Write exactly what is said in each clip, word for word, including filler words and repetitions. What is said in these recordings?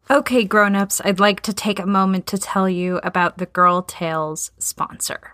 Okay, grown-ups, I'd like to take a moment to tell you about the Girl Tales sponsor.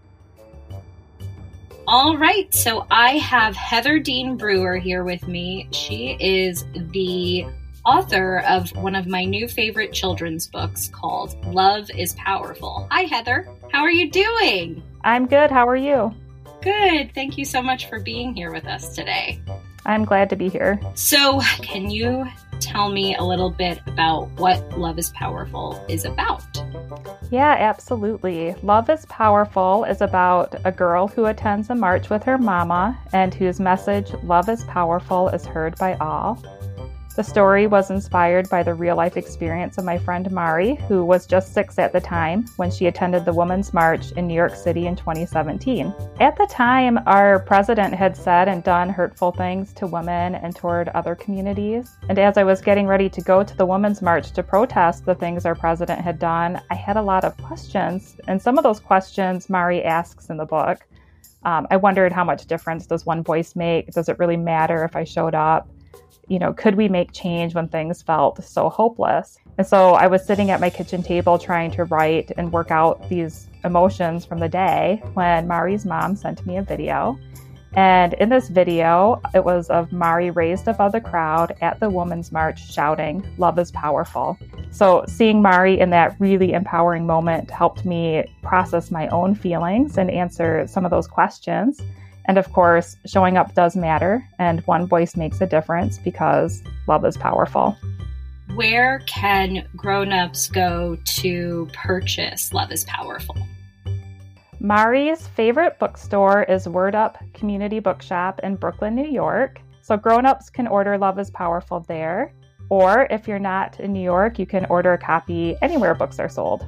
All right, so I have Heather Dean Brewer here with me. She is the author of one of my new favorite children's books called Love is Powerful. Hi, Heather. How are you doing? I'm good. How are you? Good. Thank you so much for being here with us today. I'm glad to be here. So, can you tell me a little bit about what Love is Powerful is about? Yeah, absolutely. Love is Powerful is about a girl who attends a march with her mama and whose message, Love is Powerful, is heard by all. The story was inspired by the real-life experience of my friend Mari, who was just six at the time when she attended the Women's March in New York City in twenty seventeen. At the time, our president had said and done hurtful things to women and toward other communities. And as I was getting ready to go to the Women's March to protest the things our president had done, I had a lot of questions. And some of those questions Mari asks in the book. Um, I wondered, how much difference does one voice make? Does it really matter if I showed up? You know, could we make change when things felt so hopeless? And so I was sitting at my kitchen table trying to write and work out these emotions from the day when Mari's mom sent me a video. And in this video, it was of Mari raised above the crowd at the Women's March shouting, "Love is powerful." So seeing Mari in that really empowering moment helped me process my own feelings and answer some of those questions. And of course, showing up does matter, and one voice makes a difference because love is powerful. Where can grown-ups go to purchase Love is Powerful? Mari's favorite bookstore is Word Up Community Bookshop in Brooklyn, New York. So grown-ups can order Love is Powerful there. Or if you're not in New York, you can order a copy anywhere books are sold.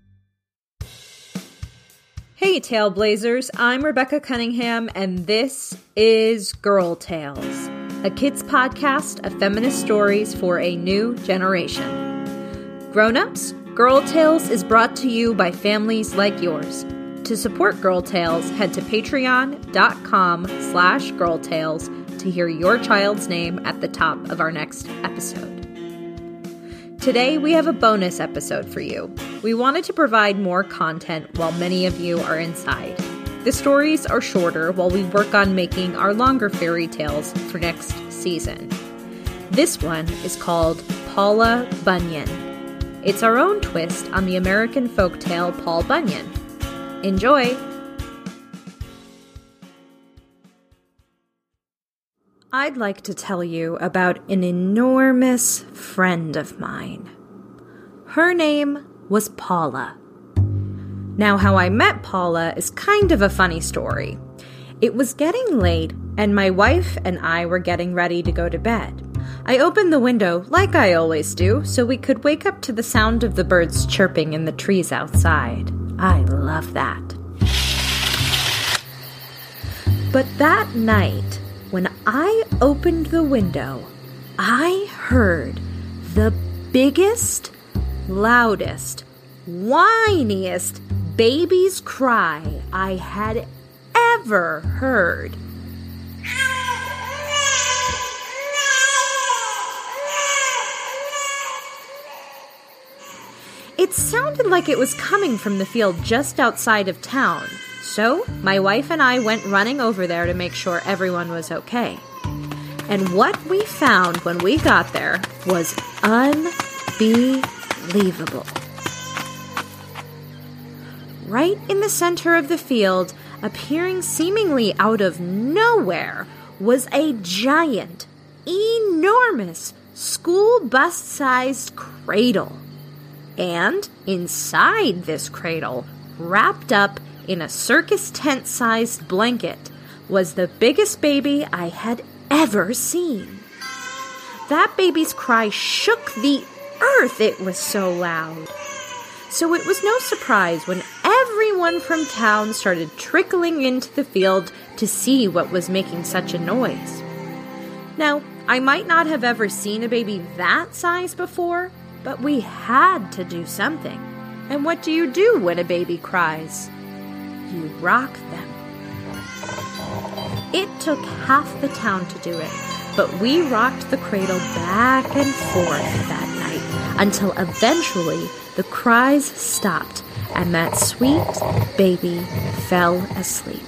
Hey, Tailblazers, I'm Rebecca Cunningham, and this is Girl Tales, a kids podcast of feminist stories for a new generation. Grown-ups, Girl Tales is brought to you by families like yours. To support Girl Tales, head to patreon.com slash girltales to hear your child's name at the top of our next episode. Today, we have a bonus episode for you. We wanted to provide more content while many of you are inside. The stories are shorter while we work on making our longer fairy tales for next season. This one is called Paula Bunyan. It's our own twist on the American folktale Paul Bunyan. Enjoy! I'd like to tell you about an enormous friend of mine. Her name was Paula. Now, how I met Paula is kind of a funny story. It was getting late, and my wife and I were getting ready to go to bed. I opened the window, like I always do, so we could wake up to the sound of the birds chirping in the trees outside. I love that. But that night, when I opened the window, I heard the biggest, loudest, whiniest baby's cry I had ever heard. It sounded like it was coming from the field just outside of town. So, my wife and I went running over there to make sure everyone was okay. And what we found when we got there was unbelievable. Right in the center of the field, appearing seemingly out of nowhere, was a giant, enormous, school bus-sized cradle. And inside this cradle, wrapped up in a circus tent-sized blanket, was the biggest baby I had ever seen. That baby's cry shook the earth, it was so loud. So it was no surprise when everyone from town started trickling into the field to see what was making such a noise. Now, I might not have ever seen a baby that size before, but we had to do something. And what do you do when a baby cries? You rock them. It took half the town to do it, but we rocked the cradle back and forth that night. until eventually the cries stopped and that sweet baby fell asleep.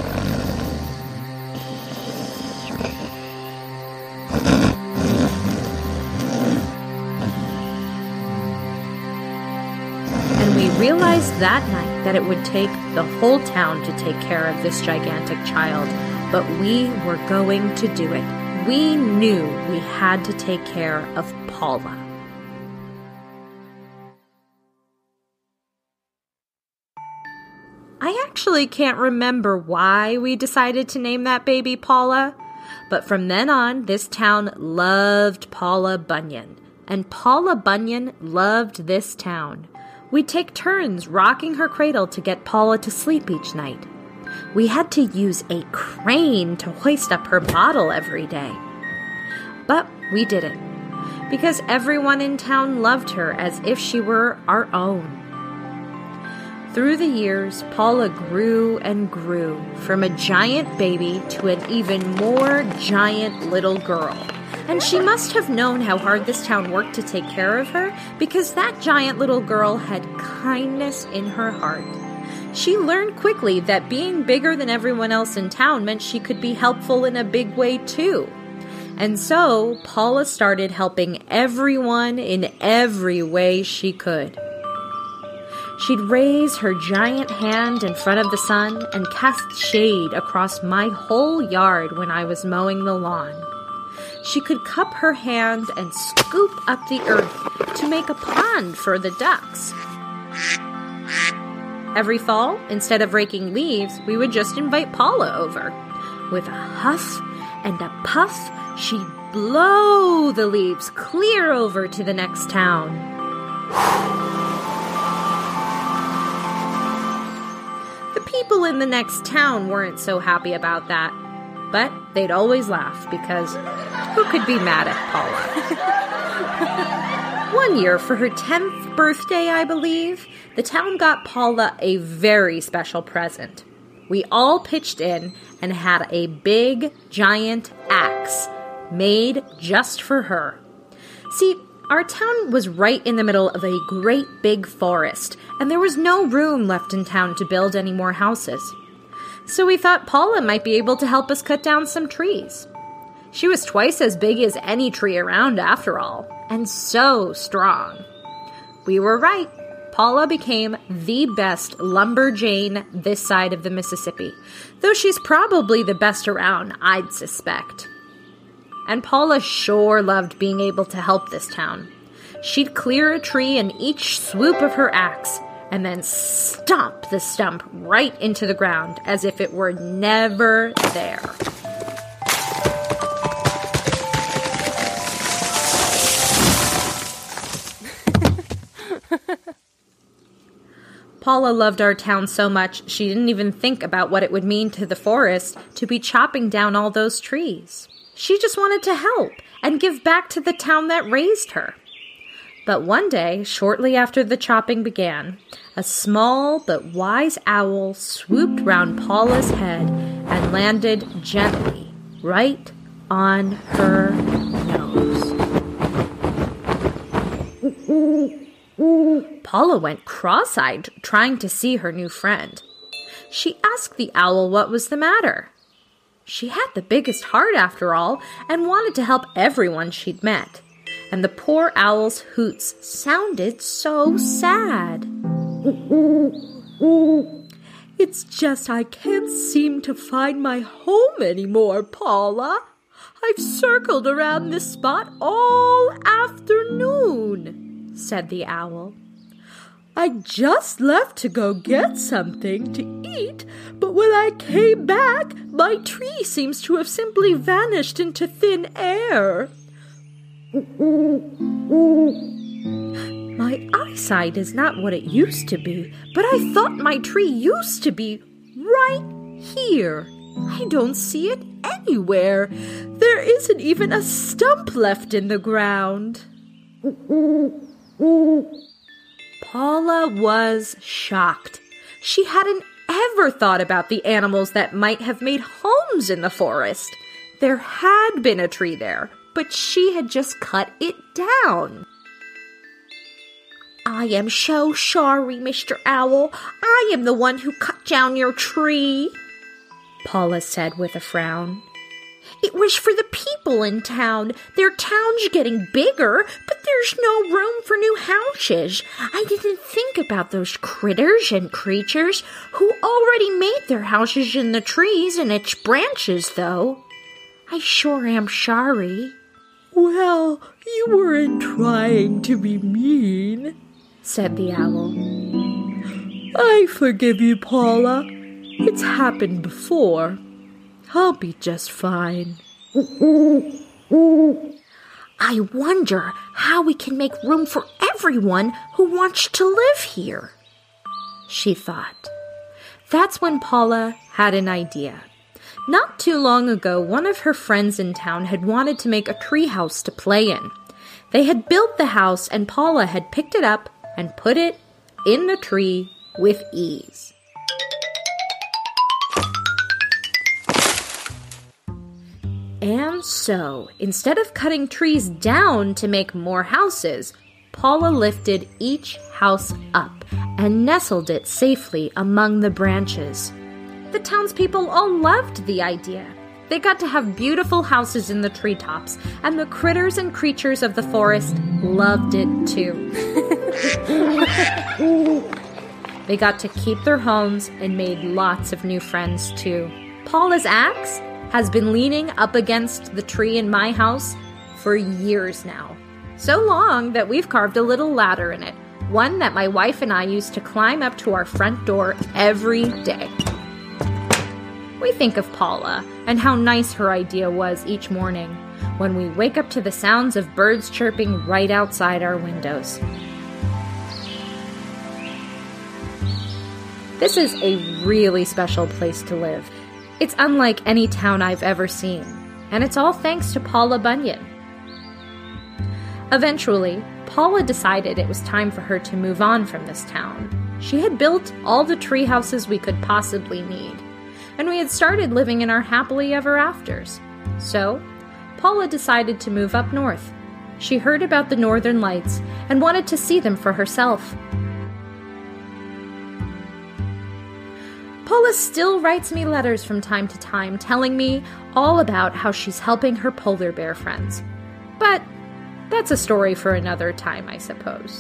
And we realized that night that it would take the whole town to take care of this gigantic child, but we were going to do it. We knew we had to take care of Paula. I actually can't remember why we decided to name that baby Paula, but from then on, this town loved Paula Bunyan, and Paula Bunyan loved this town. We'd take turns rocking her cradle to get Paula to sleep each night. We had to use a crane to hoist up her bottle every day. But we did it, because everyone in town loved her as if she were our own. Through the years, Paula grew and grew, from a giant baby to an even more giant little girl. And she must have known how hard this town worked to take care of her, because that giant little girl had kindness in her heart. She learned quickly that being bigger than everyone else in town meant she could be helpful in a big way too. And so, Paula started helping everyone in every way she could. She'd raise her giant hand in front of the sun and cast shade across my whole yard when I was mowing the lawn. She could cup her hand and scoop up the earth to make a pond for the ducks. Every fall, instead of raking leaves, we would just invite Paula over. With a huff and a puff, she'd blow the leaves clear over to the next town. The people in the next town weren't so happy about that, but they'd always laugh because who could be mad at Paula? One year, for her tenth birthday, I believe, the town got Paula a very special present. We all pitched in and had a big, giant axe made just for her. See, our town was right in the middle of a great big forest, and there was no room left in town to build any more houses. So we thought Paula might be able to help us cut down some trees. She was twice as big as any tree around after all, and so strong. We were right. Paula became the best lumberjane this side of the Mississippi, though she's probably the best around, I'd suspect. And Paula sure loved being able to help this town. She'd clear a tree in each swoop of her axe, and then stomp the stump right into the ground as if it were never there. Paula loved our town so much she didn't even think about what it would mean to the forest to be chopping down all those trees. She just wanted to help and give back to the town that raised her. But one day, shortly after the chopping began, a small but wise owl swooped round Paula's head and landed gently right on her nose. Paula went cross-eyed, trying to see her new friend. She asked the owl what was the matter. She had the biggest heart after all, and wanted to help everyone she'd met. And the poor owl's hoots sounded so sad. It's just I can't seem to find my home anymore, Paula. I've circled around this spot all afternoon, said the owl. I just left to go get something to eat, but when I came back, my tree seems to have simply vanished into thin air. My eyesight is not what it used to be, but I thought my tree used to be right here. I don't see it anywhere. There isn't even a stump left in the ground. Paula was shocked. She hadn't ever thought about the animals that might have made homes in the forest. There had been a tree there, but she had just cut it down. I am so sorry, Mister Owl. I am the one who cut down your tree, Paula said with a frown. It was for the people in town. Their town's getting bigger, but there's no room for new houses. I didn't think about those critters and creatures who already made their houses in the trees and its branches, though. I sure am sorry. Well, you weren't trying to be mean, said the owl. I forgive you, Paula. It's happened before. I'll be just fine. I wonder how we can make room for everyone who wants to live here, she thought. That's when Paula had an idea. Not too long ago, one of her friends in town had wanted to make a treehouse to play in. They had built the house, and Paula had picked it up and put it in the tree with ease. And so, instead of cutting trees down to make more houses, Paula lifted each house up and nestled it safely among the branches. The townspeople all loved the idea. They got to have beautiful houses in the treetops, and the critters and creatures of the forest loved it too. They got to keep their homes and made lots of new friends too. Paula's axe has been leaning up against the tree in my house for years now. So long that we've carved a little ladder in it, one that my wife and I used to climb up to our front door every day. We think of Paula and how nice her idea was each morning when we wake up to the sounds of birds chirping right outside our windows. This is a really special place to live. It's unlike any town I've ever seen, and it's all thanks to Paula Bunyan. Eventually, Paula decided it was time for her to move on from this town. She had built all the tree houses we could possibly need, and we had started living in our happily ever afters. So, Paula decided to move up north. She heard about the Northern Lights and wanted to see them for herself. Paula still writes me letters from time to time telling me all about how she's helping her polar bear friends. But that's a story for another time, I suppose.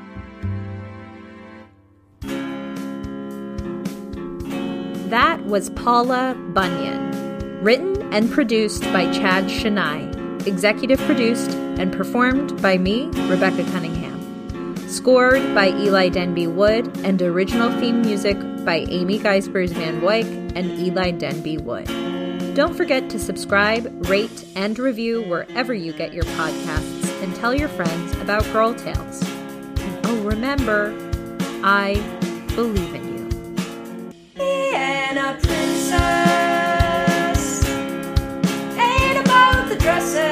That was Paula Bunyan, written and produced by Chad Shania, executive produced and performed by me, Rebecca Cunningham, scored by Eli Denby Wood, and original theme music by Amy Geisbers Van Wyk and Eli Denby Wood. Don't forget to subscribe, rate, and review wherever you get your podcasts, and tell your friends about Girl Tales. And oh, remember, I believe in you. Vienna princess ain't about the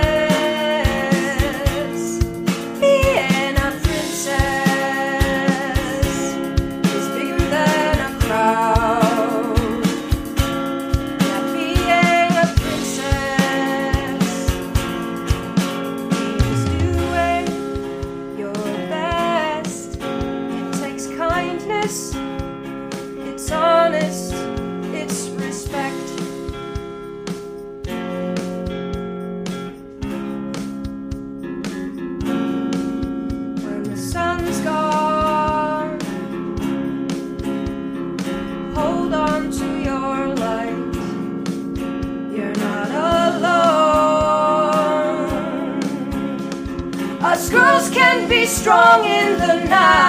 dresses. Vienna princess is bigger than a crowd. That Vienna princess means doing your best. It takes kindness. It's honest, it's respect. When the sun's gone, hold on to your light. You're not alone. Us girls can be strong in the night.